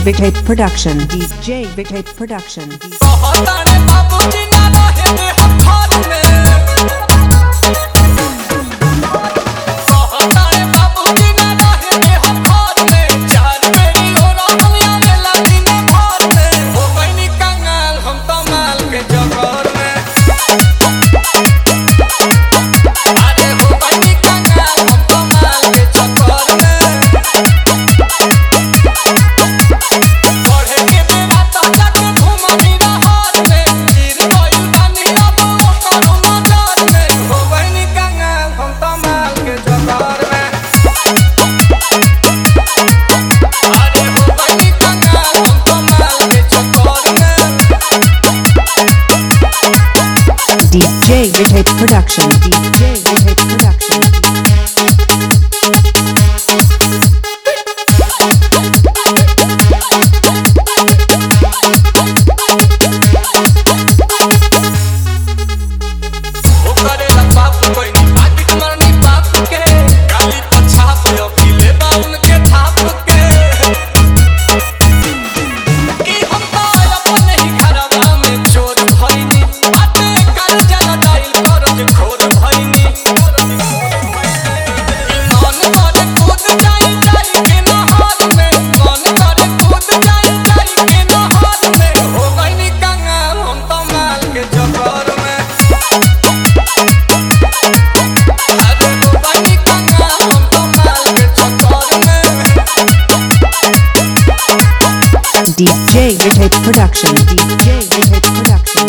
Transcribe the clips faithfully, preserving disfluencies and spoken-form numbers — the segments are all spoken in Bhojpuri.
Vicky Production. D J Vicky Production. D J Vicky Production. D J Vicky Production. D J Vicky Production. D J Vicky Production.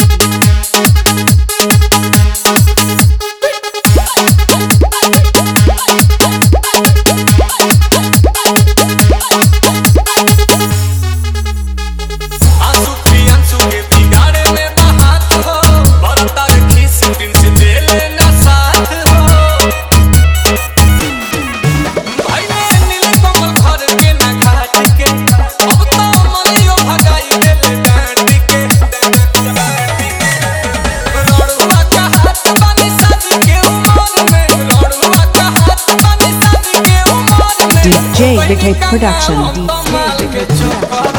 D J Vicky Production. D J Vicky Production.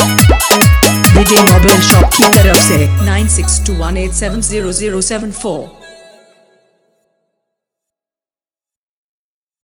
Vijay mobile shop की तरफ से nine six two one eight seven zero zero seven फोर।